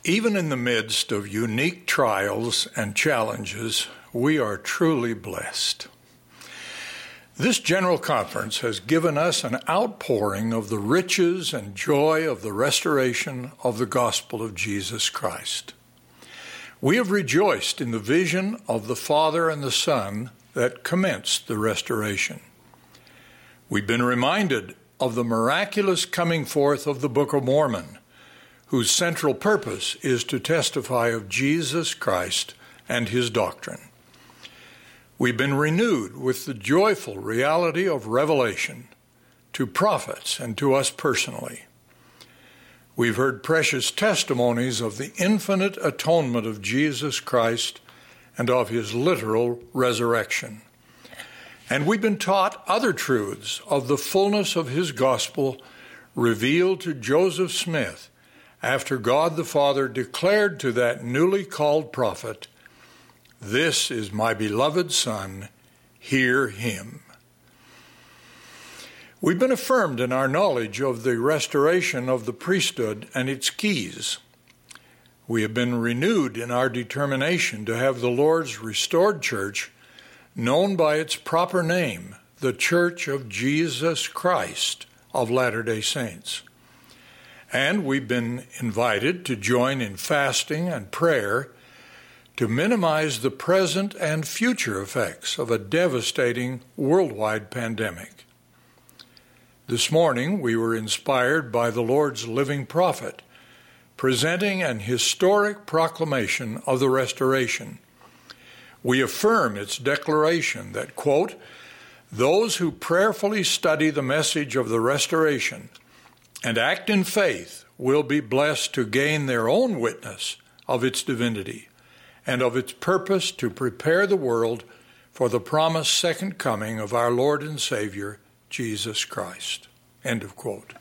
Even in the midst of unique trials and challenges, we are truly blessed. This General Conference has given us an outpouring of the riches and joy of the restoration of the gospel of Jesus Christ. We have rejoiced in the vision of the Father and the Son that commenced the restoration. We've been reminded of the miraculous coming forth of the Book of Mormon, whose central purpose is to testify of Jesus Christ and his doctrine. We've been renewed with the joyful reality of revelation to prophets and to us personally. We've heard precious testimonies of the infinite atonement of Jesus Christ and of his literal resurrection. And we've been taught other truths of the fullness of his gospel revealed to Joseph Smith after God the Father declared to that newly called prophet, "This is my beloved Son, hear him." We've been affirmed in our knowledge of the restoration of the priesthood and its keys. We have been renewed in our determination to have the Lord's restored church known by its proper name, the Church of Jesus Christ of Latter-day Saints. And we've been invited to join in fasting and prayer to minimize the present and future effects of a devastating worldwide pandemic. This morning, we were inspired by the Lord's living prophet, presenting an historic proclamation of the restoration. We affirm its declaration that, quote, "Those who prayerfully study the message of the restoration and act in faith will be blessed to gain their own witness of its divinity and of its purpose to prepare the world for the promised second coming of our Lord and Savior, Jesus Christ." End of quote.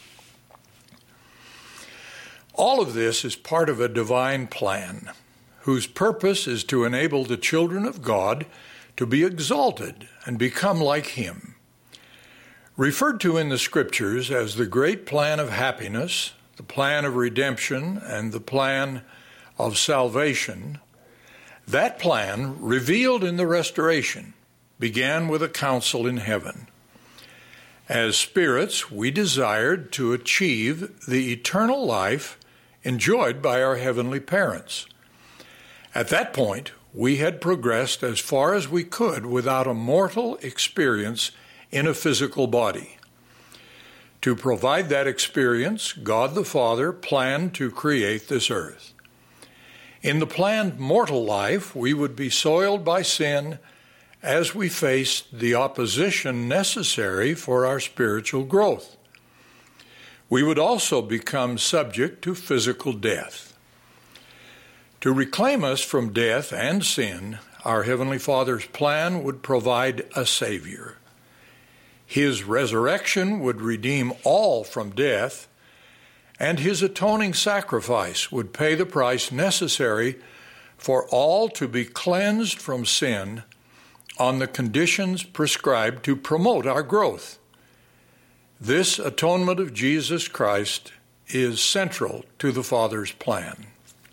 All of this is part of a divine plan, whose purpose is to enable the children of God to be exalted and become like him. Referred to in the Scriptures as the great plan of happiness, the plan of redemption, and the plan of salvation, that plan, revealed in the restoration, began with a council in heaven. As spirits, we desired to achieve the eternal life enjoyed by our heavenly parents. At that point, we had progressed as far as we could without a mortal experience in a physical body. To provide that experience, God the Father planned to create this earth. In the planned mortal life, we would be soiled by sin as we faced the opposition necessary for our spiritual growth. We would also become subject to physical death. To reclaim us from death and sin, our Heavenly Father's plan would provide a Savior. His resurrection would redeem all from death, and his atoning sacrifice would pay the price necessary for all to be cleansed from sin on the conditions prescribed to promote our growth. This atonement of Jesus Christ is central to the Father's plan.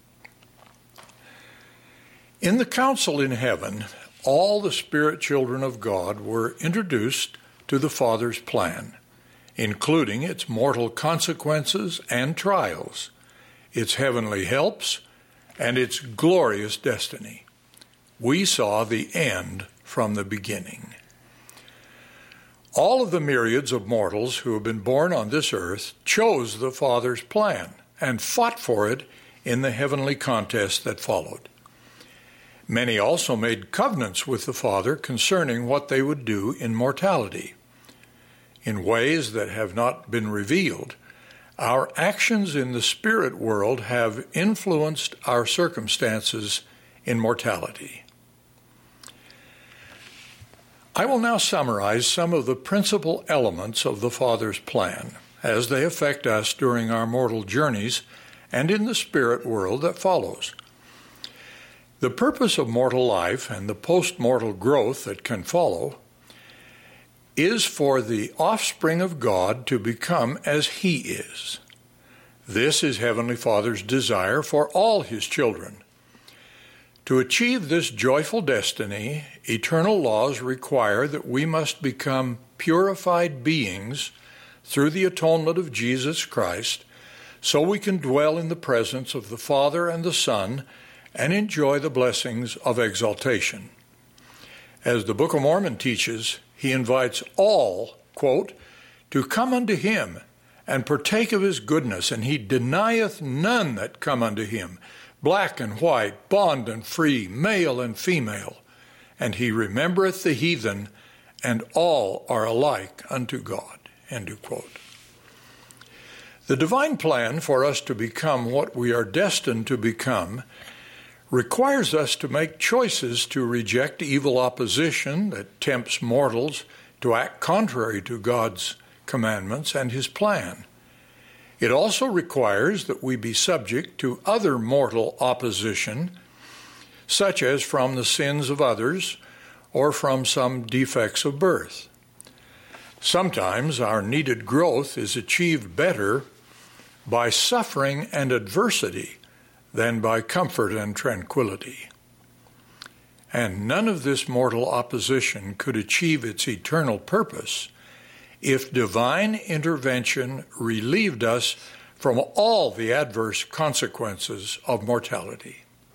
In the council in heaven, all the spirit children of God were introduced to the Father's plan, including its mortal consequences and trials, its heavenly helps, and its glorious destiny. We saw the end from the beginning. All of the myriads of mortals who have been born on this earth chose the Father's plan and fought for it in the heavenly contest that followed. Many also made covenants with the Father concerning what they would do in mortality. In ways that have not been revealed, our actions in the spirit world have influenced our circumstances in mortality. I will now summarize some of the principal elements of the Father's plan as they affect us during our mortal journeys and in the spirit world that follows. The purpose of mortal life and the post-mortal growth that can follow is for the offspring of God to become as he is. This is Heavenly Father's desire for all His children. To achieve this joyful destiny, eternal laws require that we must become purified beings through the atonement of Jesus Christ, so we can dwell in the presence of the Father and the Son and enjoy the blessings of exaltation. As the Book of Mormon teaches, He invites all, quote, to come unto Him and partake of His goodness, and He denieth none that come unto Him, black and white, bond and free, male and female, and He remembereth the heathen, and all are alike unto God. End of quote. The divine plan for us to become what we are destined to become requires us to make choices to reject evil opposition that tempts mortals to act contrary to God's commandments and His plan. It also requires that we be subject to other mortal opposition, such as from the sins of others or from some defects of birth. Sometimes our needed growth is achieved better by suffering and adversity than by comfort and tranquility. And none of this mortal opposition could achieve its eternal purpose if divine intervention relieved us from all the adverse consequences of mortality.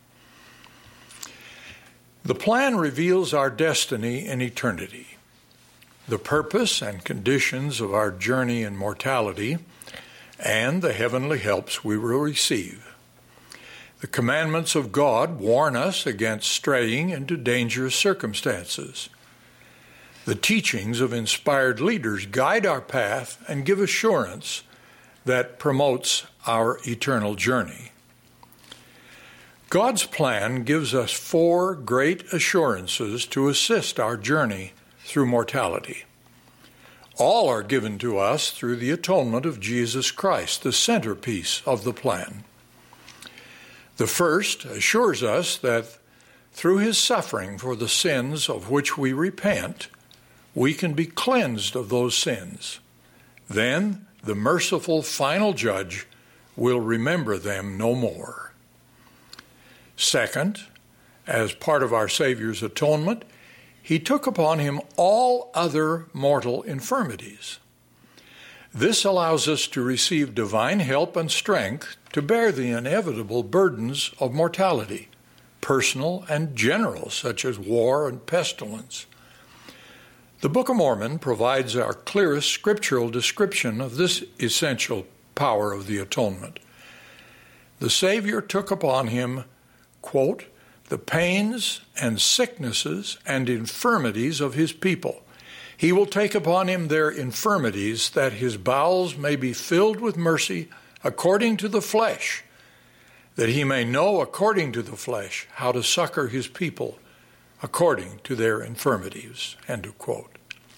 The plan reveals our destiny in eternity, the purpose and conditions of our journey in mortality, and the heavenly helps we will receive. The commandments of God warn us against straying into dangerous circumstances. The teachings of inspired leaders guide our path and give assurance that promotes our eternal journey. God's plan gives us 4 great assurances to assist our journey through mortality. All are given to us through the atonement of Jesus Christ, the centerpiece of the plan. The first assures us that through His suffering for the sins of which we repent, we can be cleansed of those sins. Then the merciful final judge will remember them no more. Second, as part of our Savior's atonement, He took upon Him all other mortal infirmities. This allows us to receive divine help and strength to bear the inevitable burdens of mortality, personal and general, such as war and pestilence. The Book of Mormon provides our clearest scriptural description of this essential power of the atonement. The Savior took upon Him, quote, the pains and sicknesses and infirmities of His people. He will take upon Him their infirmities, that His bowels may be filled with mercy according to the flesh, that He may know according to the flesh how to succor His people according to their infirmities. End of quote.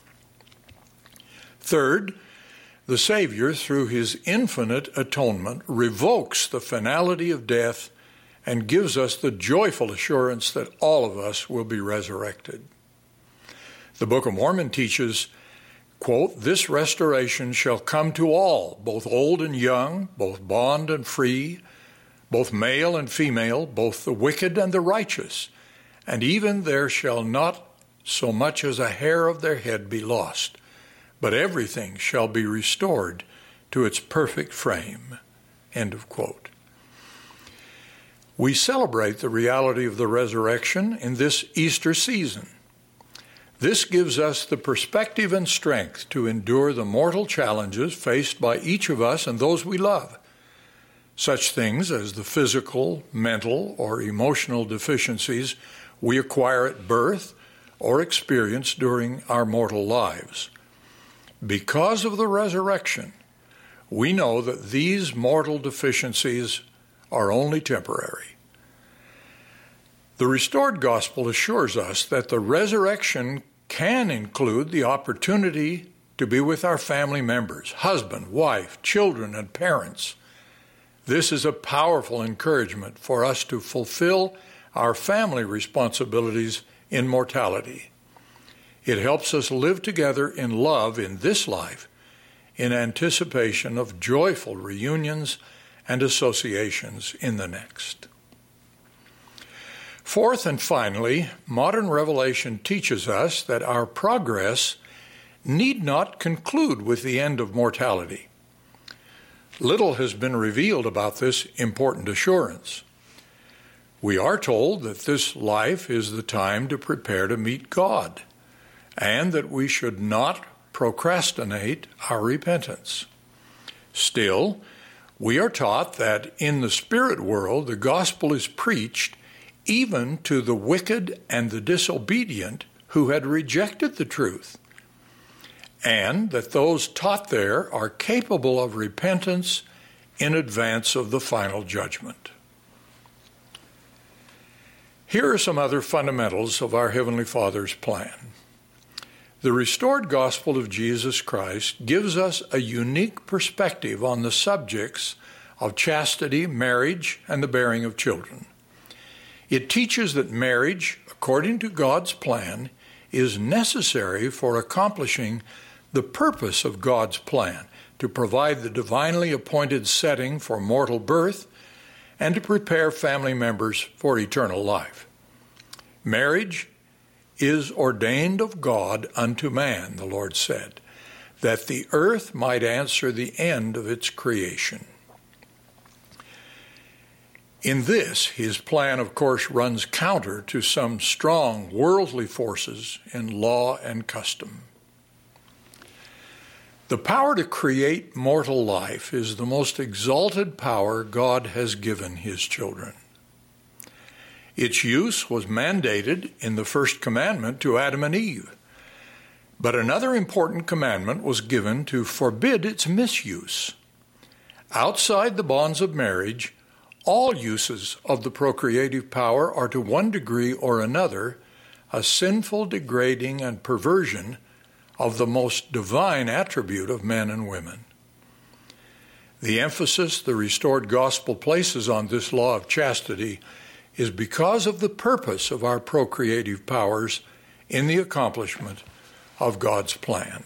Third, the Savior, through His infinite atonement, revokes the finality of death and gives us the joyful assurance that all of us will be resurrected. The Book of Mormon teaches, quote, this restoration shall come to all, both old and young, both bond and free, both male and female, both the wicked and the righteous, and even there shall not so much as a hair of their head be lost, but everything shall be restored to its perfect frame. End of quote. We celebrate the reality of the resurrection in this Easter season. This gives us the perspective and strength to endure the mortal challenges faced by each of us and those we love. Such things as the physical, mental, or emotional deficiencies we acquire at birth or experience during our mortal lives. Because of the resurrection, we know that these mortal deficiencies are only temporary. The restored gospel assures us that the resurrection can include the opportunity to be with our family members, husband, wife, children, and parents. This is a powerful encouragement for us to fulfill our family responsibilities in mortality. It helps us live together in love in this life, in anticipation of joyful reunions and associations in the next. Fourth and finally, modern revelation teaches us that our progress need not conclude with the end of mortality. Little has been revealed about this important assurance. We are told that this life is the time to prepare to meet God, and that we should not procrastinate our repentance. Still, we are taught that in the spirit world the gospel is preached even to the wicked and the disobedient who had rejected the truth, and that those taught there are capable of repentance in advance of the final judgment. Here are some other fundamentals of our Heavenly Father's plan. The restored gospel of Jesus Christ gives us a unique perspective on the subjects of chastity, marriage, and the bearing of children. It teaches that marriage, according to God's plan, is necessary for accomplishing the purpose of God's plan, to provide the divinely appointed setting for mortal birth and to prepare family members for eternal life. Marriage is ordained of God unto man, the Lord said, that the earth might answer the end of its creation. In this, his plan, of course, runs counter to some strong worldly forces in law and custom. The power to create mortal life is the most exalted power God has given his children. Its use was mandated in the first commandment to Adam and Eve, but another important commandment was given to forbid its misuse. Outside the bonds of marriage, all uses of the procreative power are to one degree or another a sinful degrading and perversion of the most divine attribute of men and women. The emphasis the restored gospel places on this law of chastity is because of the purpose of our procreative powers in the accomplishment of God's plan.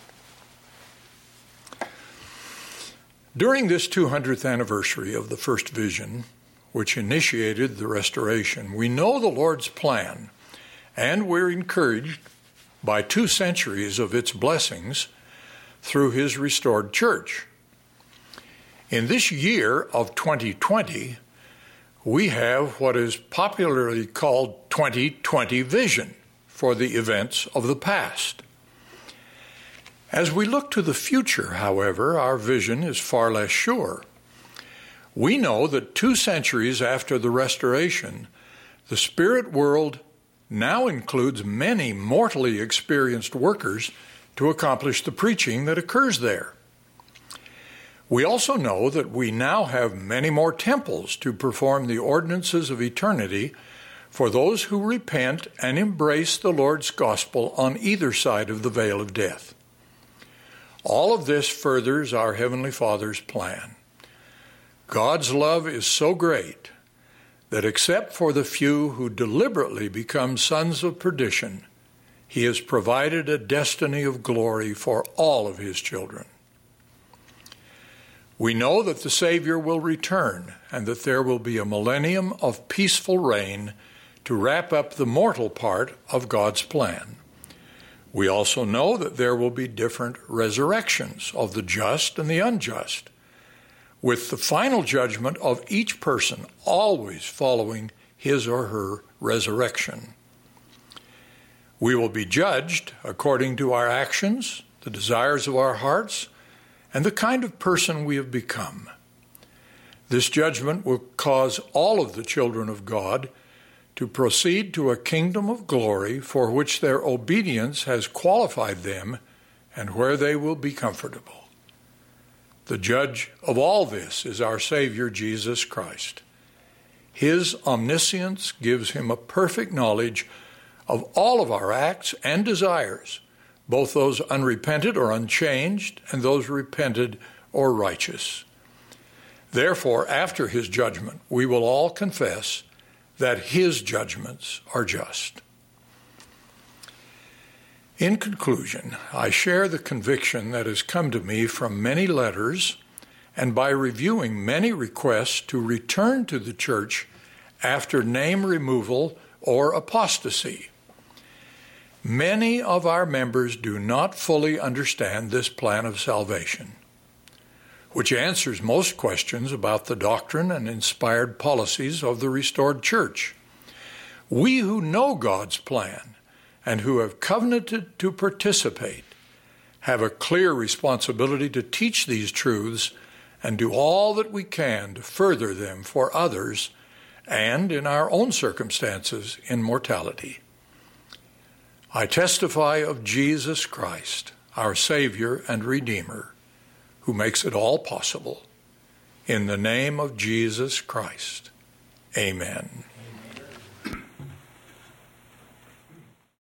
During this 200th anniversary of the first vision, which initiated the restoration, we know the Lord's plan, and we're encouraged by 2 centuries of its blessings through his restored church. In this year of 2020, we have what is popularly called 2020 vision for the events of the past. As we look to the future, however, our vision is far less sure. We know that 2 centuries after the restoration, the spirit world now includes many mortally experienced workers to accomplish the preaching that occurs there. We also know that we now have many more temples to perform the ordinances of eternity for those who repent and embrace the Lord's gospel on either side of the veil of death. All of this furthers our Heavenly Father's plan. God's love is so great that except for the few who deliberately become sons of perdition, he has provided a destiny of glory for all of his children. We know that the Savior will return and that there will be a millennium of peaceful reign to wrap up the mortal part of God's plan. We also know that there will be different resurrections of the just and the unjust, with the final judgment of each person always following his or her resurrection. We will be judged according to our actions, the desires of our hearts, and the kind of person we have become. This judgment will cause all of the children of God to proceed to a kingdom of glory for which their obedience has qualified them and where they will be comfortable. The judge of all this is our Savior, Jesus Christ. His omniscience gives him a perfect knowledge of all of our acts and desires, both those unrepented or unchanged and those repented or righteous. Therefore, after his judgment, we will all confess that his judgments are just. In conclusion, I share the conviction that has come to me from many letters and by reviewing many requests to return to the church after name removal or apostasy. Many of our members do not fully understand this plan of salvation, which answers most questions about the doctrine and inspired policies of the restored church. We who know God's plan and who have covenanted to participate have a clear responsibility to teach these truths and do all that we can to further them for others and, in our own circumstances, in mortality. I testify of Jesus Christ, our Savior and Redeemer, who makes it all possible. In the name of Jesus Christ, amen.